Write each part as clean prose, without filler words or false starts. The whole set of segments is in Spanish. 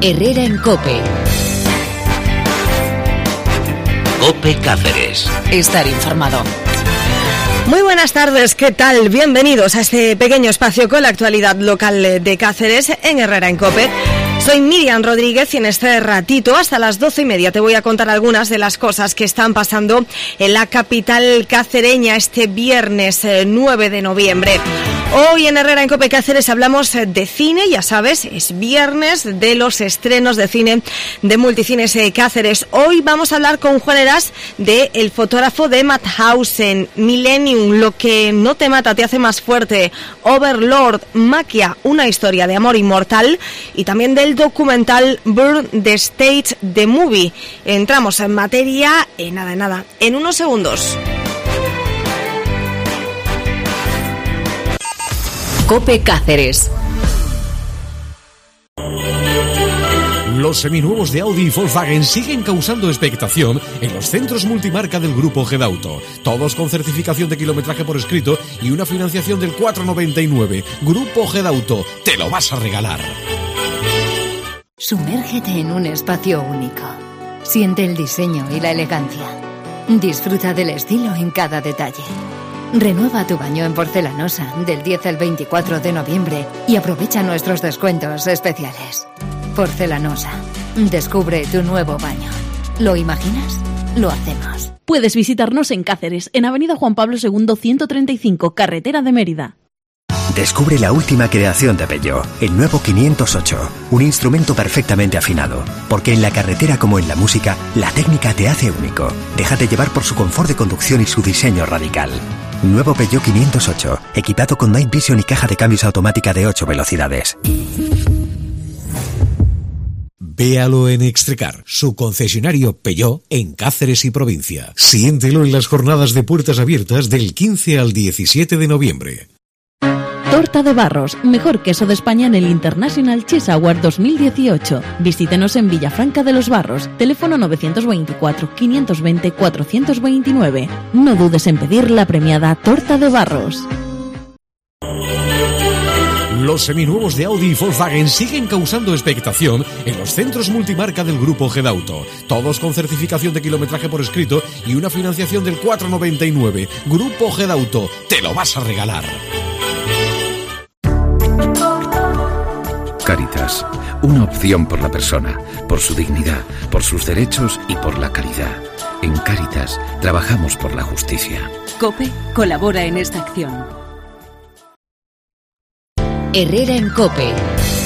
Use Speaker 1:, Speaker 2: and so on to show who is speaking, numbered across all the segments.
Speaker 1: Herrera en COPE. COPE Cáceres. Estar informado.
Speaker 2: Muy buenas tardes, ¿qué tal? Bienvenidos a este pequeño espacio con la actualidad local de Cáceres en Herrera en COPE. Soy Miriam Rodríguez y en este ratito, hasta las 12:30, te voy a contar algunas de las cosas que están pasando en la capital cacereña este viernes 9 de noviembre. Hoy en Herrera en COPE Cáceres hablamos de cine, ya sabes, es viernes de los estrenos de cine de Multicines Cáceres. Hoy vamos a hablar con Juan Eras de El fotógrafo de Mauthausen, Millennium, Lo que no te mata te hace más fuerte, Overlord, Maquia, una historia de amor inmortal, y también del documental Burn the Stage, The Movie. Entramos en materia en nada, en unos segundos.
Speaker 1: COPE Cáceres.
Speaker 3: Los seminuevos de Audi y Volkswagen siguen causando expectación en los centros multimarca del Grupo Gedauto. Todos con certificación de kilometraje por escrito y una financiación del 4,99. Grupo Gedauto, te lo vas a regalar.
Speaker 4: Sumérgete en un espacio único. Siente el diseño y la elegancia. Disfruta del estilo en cada detalle. Renueva tu baño en porcelanosa del 10 al 24 de noviembre y aprovecha nuestros descuentos especiales. Porcelanosa. Descubre tu nuevo baño. ¿Lo imaginas? Lo hacemos.
Speaker 5: Puedes visitarnos en Cáceres, en Avenida Juan Pablo II 135, carretera de Mérida.
Speaker 6: Descubre la última creación de Peugeot, el nuevo 508, un instrumento perfectamente afinado, porque en la carretera como en la música, la técnica te hace único. Déjate llevar por su confort de conducción y su diseño radical. Nuevo Peugeot 508, equipado con Night Vision y caja de cambios automática de 8 velocidades.
Speaker 3: Véalo en Extrecar, su concesionario Peugeot en Cáceres y provincia. Siéntelo en las jornadas de puertas abiertas del 15 al 17 de noviembre.
Speaker 5: Torta de Barros, mejor queso de España en el International Cheese Award 2018. Visítenos en Villafranca de los Barros, teléfono 924-520-429. No dudes en pedir la premiada Torta de Barros.
Speaker 3: Los seminuevos de Audi y Volkswagen siguen causando expectación en los centros multimarca del Grupo Gedauto. Todos con certificación de kilometraje por escrito y una financiación del 4,99. Grupo Gedauto, te lo vas a regalar.
Speaker 7: Cáritas, una opción por la persona, por su dignidad, por sus derechos y por la caridad. En Cáritas trabajamos por la justicia.
Speaker 8: COPE colabora en esta acción.
Speaker 1: Herrera en COPE.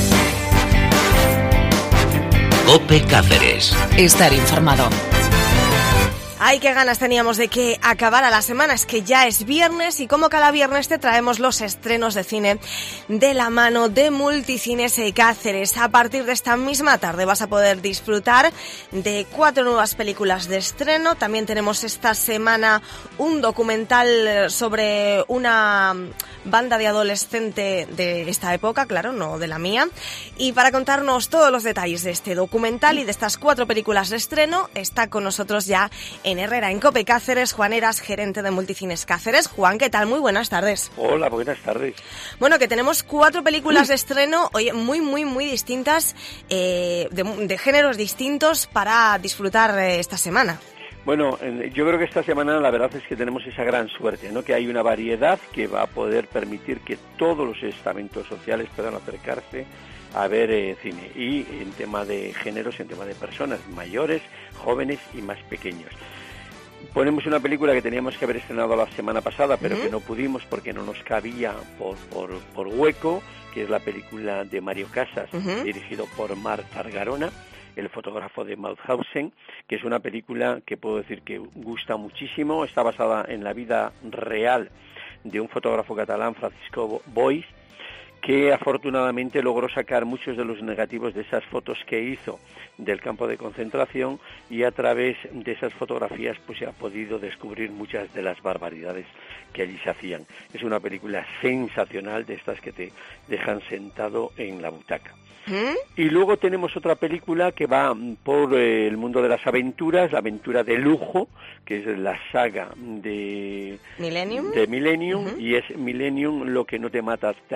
Speaker 1: COPE Cáceres. Estar informado.
Speaker 2: Ay, qué ganas teníamos de que acabara la semana, es que ya es viernes y como cada viernes te traemos los estrenos de cine de la mano de Multicines Cáceres. A partir de esta misma tarde vas a poder disfrutar de 4 nuevas películas de estreno. También tenemos esta semana un documental sobre una banda de adolescente de esta época, claro, no de la mía. Y para contarnos todos los detalles de este documental y de estas 4 películas de estreno, está con nosotros ya en Herrera en COPE Cáceres, Juan Eras, gerente de Multicines Cáceres. Juan, ¿qué tal? Muy buenas tardes.
Speaker 9: Hola, buenas tardes.
Speaker 2: Bueno, que tenemos 4 películas de estreno, oye, muy distintas, de géneros distintos para disfrutar esta semana.
Speaker 9: Bueno, yo creo que esta semana la verdad es que tenemos esa gran suerte, ¿no? Que hay una variedad que va a poder permitir que todos los estamentos sociales puedan acercarse a ver cine, y en tema de géneros, en tema de personas mayores, jóvenes y más pequeños. Ponemos una película que teníamos que haber estrenado la semana pasada, pero que no pudimos porque no nos cabía por hueco, que es la película de Mario Casas, dirigido por Marc Targarona, El fotógrafo de Mauthausen, que es una película que puedo decir que gusta muchísimo. Está basada en la vida real de un fotógrafo catalán, Francisco Boix, que afortunadamente logró sacar muchos de los negativos de esas fotos que hizo del campo de concentración, y a través de esas fotografías pues se ha podido descubrir muchas de las barbaridades que allí se hacían. Es una película sensacional, de estas que te dejan sentado en la butaca. Y luego tenemos otra película que va por el mundo de las aventuras, la aventura de lujo, que es la saga de Millennium, y es Millennium, Lo que no te mata te hace más fuerte.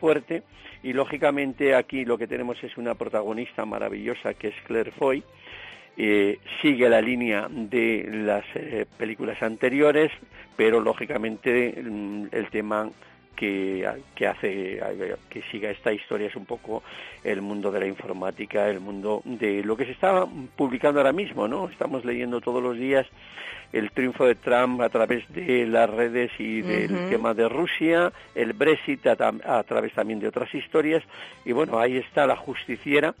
Speaker 9: fuerte, y lógicamente aquí lo que tenemos es una protagonista maravillosa que es Claire Foy. Sigue la línea de las películas anteriores, pero lógicamente el tema que hace que siga esta historia es un poco el mundo de la informática, el mundo de lo que se está publicando ahora mismo, ¿no? Estamos leyendo todos los días el triunfo de Trump a través de las redes y del tema de Rusia, el Brexit a través también de otras historias, y bueno, ahí está la justiciera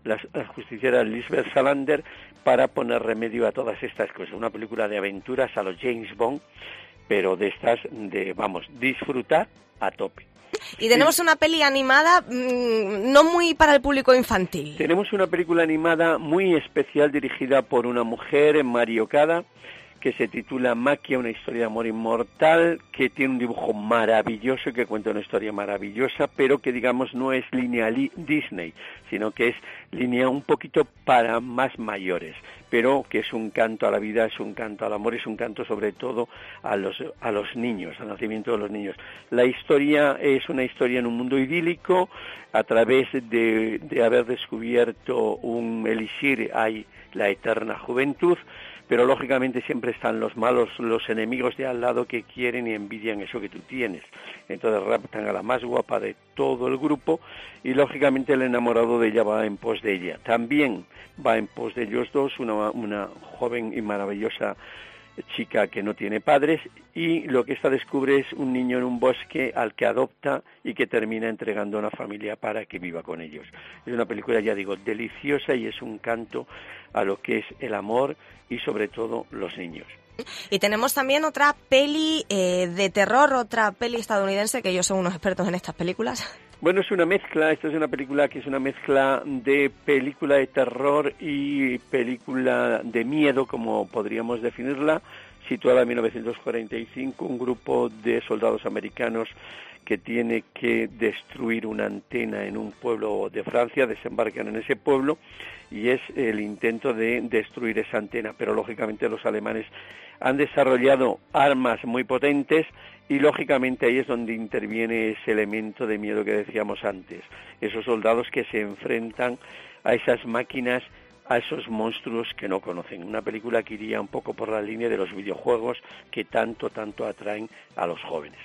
Speaker 9: Lisbeth Salander para poner remedio a todas estas cosas. Una película de aventuras a los James Bond, pero de estas disfrutar a tope.
Speaker 2: Y tenemos una peli animada no muy para el público infantil.
Speaker 9: Tenemos una película animada muy especial dirigida por una mujer, Mari Okada, que se titula Maquia, una historia de amor inmortal, que tiene un dibujo maravilloso, que cuenta una historia maravillosa, pero que digamos no es línea Disney, sino que es línea un poquito para más mayores, pero que es un canto a la vida, es un canto al amor, es un canto sobre todo a los niños, al nacimiento de los niños. La historia es una historia en un mundo idílico, a través de haber descubierto un elixir, hay la eterna juventud, pero lógicamente siempre están los malos, los enemigos de al lado que quieren y envidian eso que tú tienes. Entonces raptan a la más guapa de todo el grupo y lógicamente el enamorado de ella va en pos de ella. También va en pos de ellos dos una joven y maravillosa chica que no tiene padres, y lo que esta descubre es un niño en un bosque al que adopta y que termina entregando a una familia para que viva con ellos. Es una película, ya digo, deliciosa, y es un canto a lo que es el amor y sobre todo los niños.
Speaker 2: Y tenemos también otra peli de terror, otra peli estadounidense, que ellos son unos expertos en estas películas.
Speaker 9: Bueno, es una mezcla, esta es una película que es una mezcla de película de terror y película de miedo, como podríamos definirla, situada en 1945, un grupo de soldados americanos que tiene que destruir una antena en un pueblo de Francia, desembarcan en ese pueblo y es el intento de destruir esa antena, pero lógicamente los alemanes han desarrollado armas muy potentes y lógicamente ahí es donde interviene ese elemento de miedo que decíamos antes, esos soldados que se enfrentan a esas máquinas, a esos monstruos que no conocen. Una película que iría un poco por la línea de los videojuegos que tanto atraen a los jóvenes.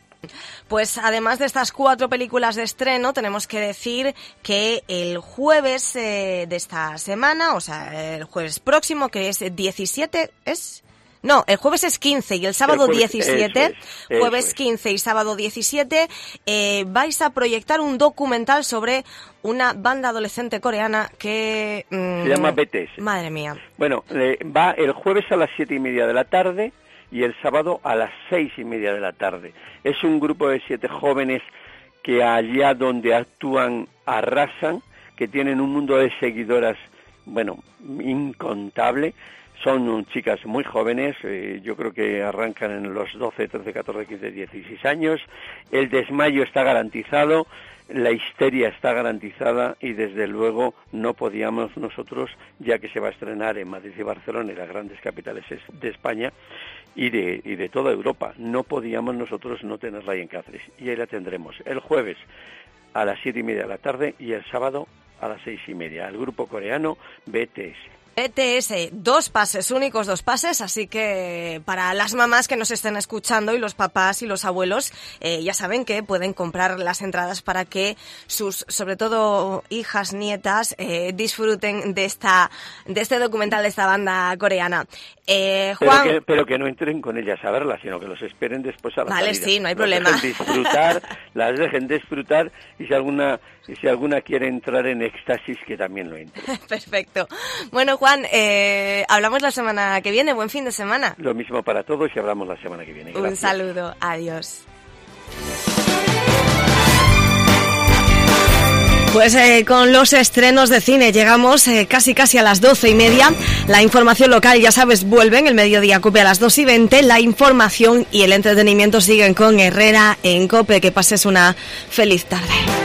Speaker 2: Pues además de estas 4 películas de estreno, tenemos que decir que el jueves de esta semana, o sea, el jueves próximo, que es 17, No, el jueves es 15 y el sábado 17, jueves 15 y sábado 17, vais a proyectar un documental sobre una banda adolescente coreana que...
Speaker 9: se llama BTS.
Speaker 2: Madre mía.
Speaker 9: Bueno, va el jueves a las 7:30 de la tarde y el sábado a las 6:30 de la tarde. Es un grupo de 7 jóvenes que allá donde actúan arrasan, que tienen un mundo de seguidoras, bueno, incontable. Son chicas muy jóvenes, yo creo que arrancan en los 12, 13, 14, 15, 16 años. El desmayo está garantizado, la histeria está garantizada y desde luego no podíamos nosotros, ya que se va a estrenar en Madrid y Barcelona y las grandes capitales de España y de toda Europa, no podíamos nosotros no tenerla ahí en Cáceres. Y ahí la tendremos el jueves a las 7:30 de la tarde y el sábado a las 6:30. El grupo coreano BTS.
Speaker 2: BTS, 2 pases, únicos 2 pases, así que para las mamás que nos estén escuchando y los papás y los abuelos, ya saben que pueden comprar las entradas para que sus, sobre todo hijas, nietas, disfruten de este documental de esta banda coreana. Juan...
Speaker 9: Pero que no entren con ellas a verla, sino que los esperen después a la salida.
Speaker 2: Vale, sí, no hay problema.
Speaker 9: Las dejen disfrutar y si alguna quiere entrar en éxtasis, que también lo entre.
Speaker 2: Perfecto. Bueno, Juan, hablamos la semana que viene. Buen fin de semana.
Speaker 9: Lo mismo para todos y hablamos la semana que viene. Gracias.
Speaker 2: Un saludo. Adiós. Pues con los estrenos de cine llegamos casi a las 12:30. La información local, ya sabes, vuelve en el mediodía COPE a las 2:20. La información y el entretenimiento siguen con Herrera en COPE. Que pases una feliz tarde.